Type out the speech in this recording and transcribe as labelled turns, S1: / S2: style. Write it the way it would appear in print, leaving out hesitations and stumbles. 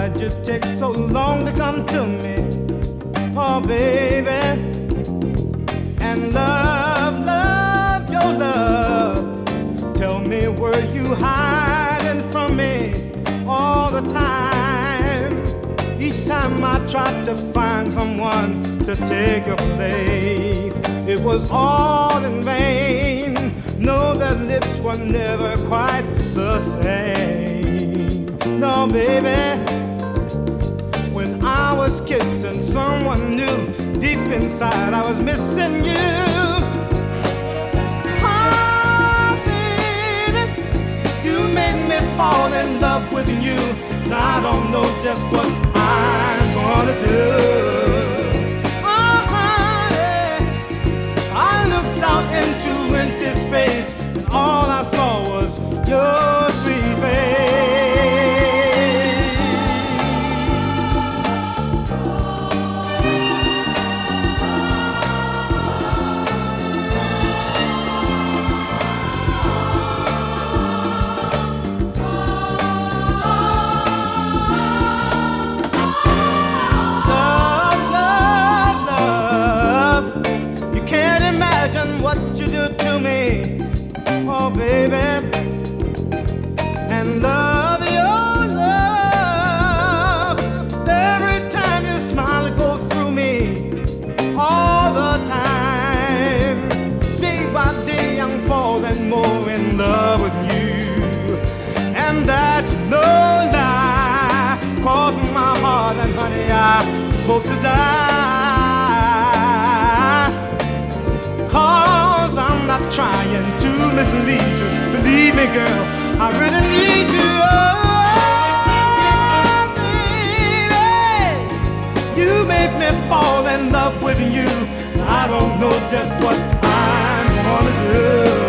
S1: Why'd you take so long to come to me? Oh, baby. And love, your love. Tell me, were you hiding from me all the time? Each time I tried to find someone to take your place, it was all in vain. No, their lips were never quite the same. No, baby, when I was kissing someone new, deep inside I was missing you. Oh, baby, you made me fall in love with you. Now I don't know just what I'm gonna do. Oh, honey, I looked out into empty space, and all I saw was your sweet face. What you do to me, oh baby, and love, your love. Every time you smile, it goes through me all the time. Day by day, I'm falling more in love with you, and that's no lie. Crossing my heart, and honey, I hope to die. I'm not trying to mislead you. Believe me, girl, I really need you. Oh, baby, you make me fall in love with you. I don't know just what I'm gonna do.